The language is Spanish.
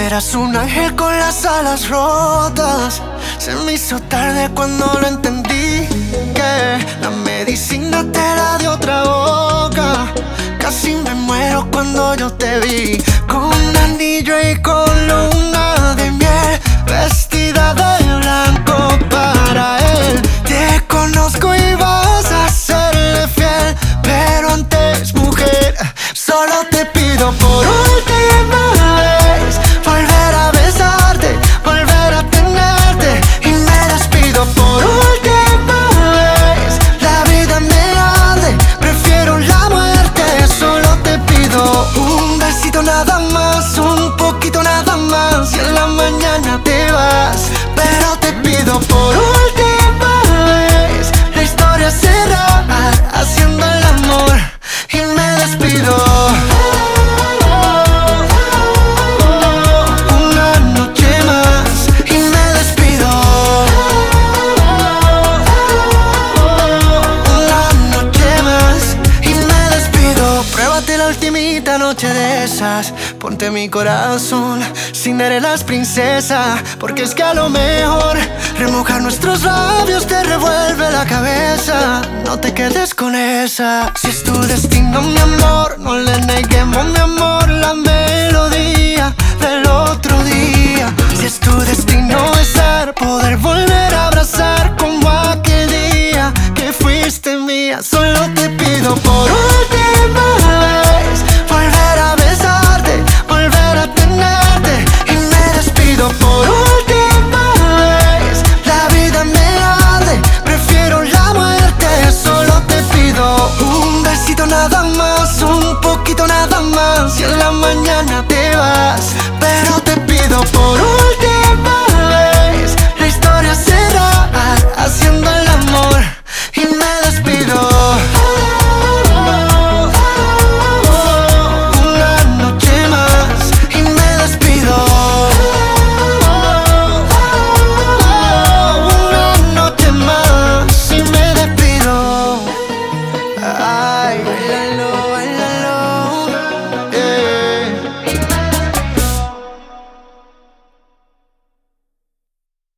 Eras un ángel con las alas rotas. Se me hizo tarde cuando lo entendí, que la medicina te la dio otra boca. Casi me muero cuando yo te vi, con un anillo y con luna de miel, vestida de blanco para él. Te conozco y vas a serle fiel, pero antes, mujer, solo te pido por última vez volver a besarte, volver a tenerte, y me despido por última vez. La vida me arde, prefiero la muerte. Solo te pido un besito nada más, un poquito nada más, y en la mañana te vas. Pero te pido por última vez, la historia cerrar haciendo el amor, y me despido. Una noche más y me despido. Una noche más y me despido. Pruébate la ultimita noche de esas, ponte mi corazón, Cinderelas princesa, porque es que a lo mejor remojar nuestros labios te revuelve la cabeza. No te quedes con esa, si es tu destino mi amor, no le neguemos mi amor. La